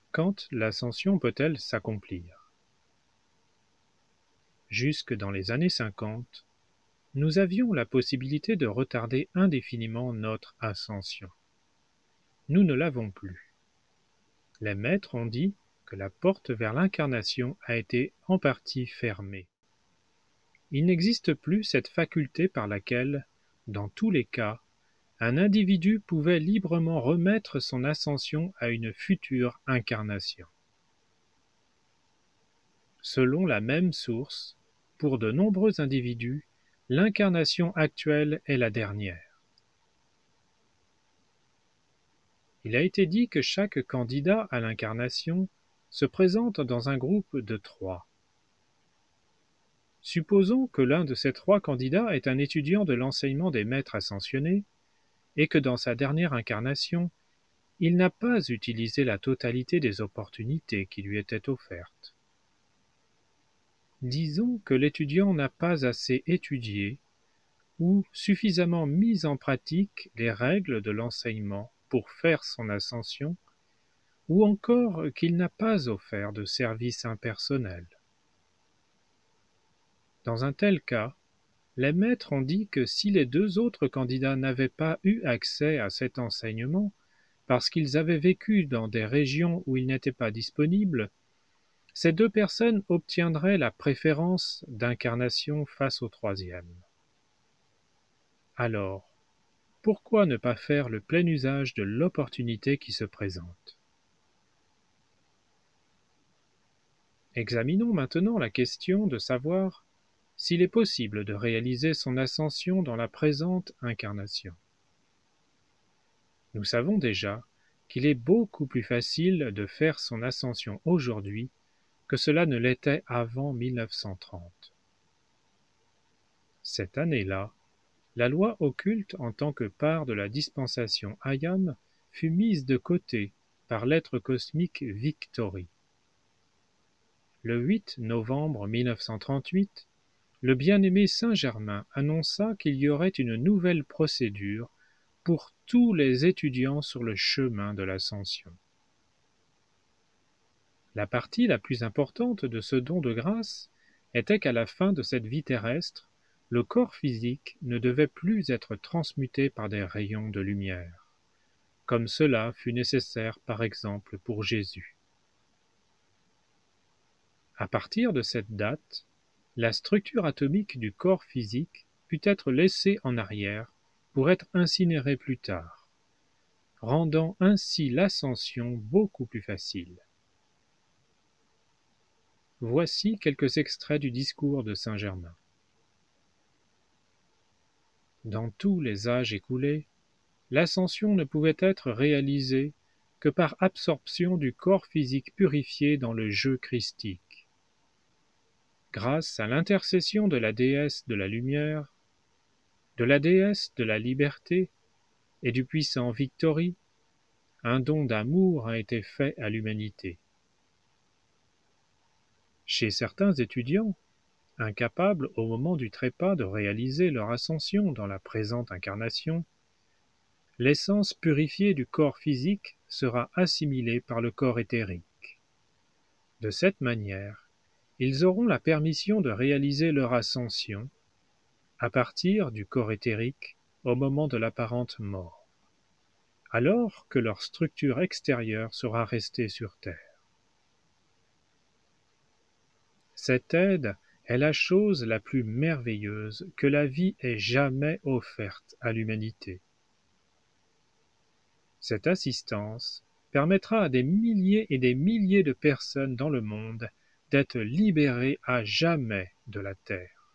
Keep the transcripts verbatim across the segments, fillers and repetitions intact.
Quand l'ascension peut-elle s'accomplir? Jusque dans les années cinquante, nous avions la possibilité de retarder indéfiniment notre ascension. Nous ne l'avons plus. Les maîtres ont dit que la porte vers l'incarnation a été en partie fermée. Il n'existe plus cette faculté par laquelle, dans tous les cas, un individu pouvait librement remettre son ascension à une future incarnation. Selon la même source, pour de nombreux individus, l'incarnation actuelle est la dernière. Il a été dit que chaque candidat à l'incarnation se présente dans un groupe de trois. Supposons que l'un de ces trois candidats est un étudiant de l'enseignement des maîtres ascensionnés et que dans sa dernière incarnation, il n'a pas utilisé la totalité des opportunités qui lui étaient offertes. Disons que l'étudiant n'a pas assez étudié ou suffisamment mis en pratique les règles de l'enseignement pour faire son ascension, ou encore qu'il n'a pas offert de service impersonnel. Dans un tel cas, les maîtres ont dit que si les deux autres candidats n'avaient pas eu accès à cet enseignement, parce qu'ils avaient vécu dans des régions où il n'était pas disponible, ces deux personnes obtiendraient la préférence d'incarnation face au troisième. Alors, pourquoi ne pas faire le plein usage de l'opportunité qui se présente? Examinons maintenant la question de savoir s'il est possible de réaliser son ascension dans la présente incarnation. Nous savons déjà qu'il est beaucoup plus facile de faire son ascension aujourd'hui que cela ne l'était avant mille neuf cent trente. Cette année-là, la loi occulte en tant que part de la dispensation Hayam fut mise de côté par l'être cosmique Victory. Le huit novembre mille neuf cent trente-huit, le bien-aimé Saint-Germain annonça qu'il y aurait une nouvelle procédure pour tous les étudiants sur le chemin de l'ascension. La partie la plus importante de ce don de grâce était qu'à la fin de cette vie terrestre, le corps physique ne devait plus être transmuté par des rayons de lumière, comme cela fut nécessaire par exemple pour Jésus. À partir de cette date, la structure atomique du corps physique put être laissée en arrière pour être incinérée plus tard, rendant ainsi l'ascension beaucoup plus facile. Voici quelques extraits du discours de Saint-Germain. Dans tous les âges écoulés, l'ascension ne pouvait être réalisée que par absorption du corps physique purifié dans le jeu christique. Grâce à l'intercession de la déesse de la lumière, de la déesse de la liberté et du puissant Victory, un don d'amour a été fait à l'humanité. Chez certains étudiants, incapables au moment du trépas de réaliser leur ascension dans la présente incarnation, l'essence purifiée du corps physique sera assimilée par le corps éthérique. De cette manière, ils auront la permission de réaliser leur ascension à partir du corps éthérique au moment de l'apparente mort, alors que leur structure extérieure sera restée sur Terre. Cette aide est la chose la plus merveilleuse que la vie ait jamais offerte à l'humanité. Cette assistance permettra à des milliers et des milliers de personnes dans le monde d'être libérées à jamais de la terre.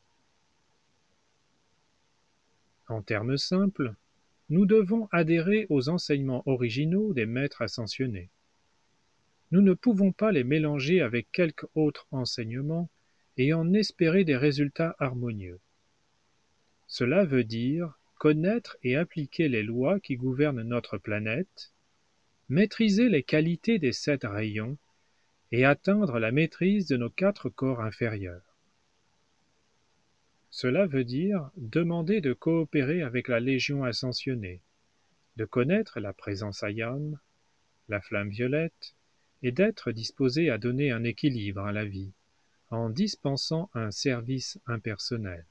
En termes simples, nous devons adhérer aux enseignements originaux des maîtres ascensionnés. Nous ne pouvons pas les mélanger avec quelque autre enseignement et en espérer des résultats harmonieux. Cela veut dire connaître et appliquer les lois qui gouvernent notre planète, maîtriser les qualités des sept rayons et atteindre la maîtrise de nos quatre corps inférieurs. Cela veut dire demander de coopérer avec la Légion ascensionnée, de connaître la présence Hayam, la flamme violette et d'être disposé à donner un équilibre à la vie, en dispensant un service impersonnel.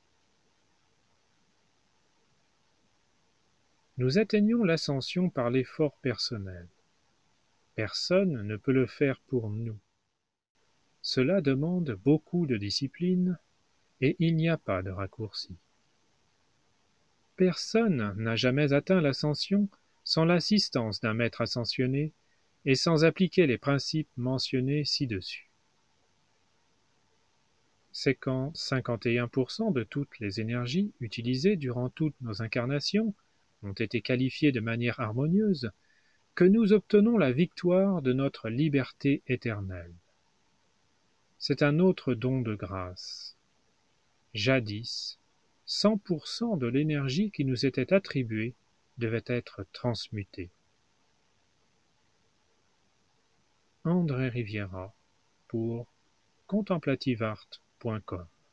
Nous atteignons l'ascension par l'effort personnel. Personne ne peut le faire pour nous. Cela demande beaucoup de discipline et il n'y a pas de raccourci. Personne n'a jamais atteint l'ascension sans l'assistance d'un maître ascensionné et sans appliquer les principes mentionnés ci-dessus. C'est quand cinquante et un pour cent de toutes les énergies utilisées durant toutes nos incarnations ont été qualifiées de manière harmonieuse que nous obtenons la victoire de notre liberté éternelle. C'est un autre don de grâce. Jadis, cent pour cent de l'énergie qui nous était attribuée devait être transmutée. André Riviera pour contemplative art point com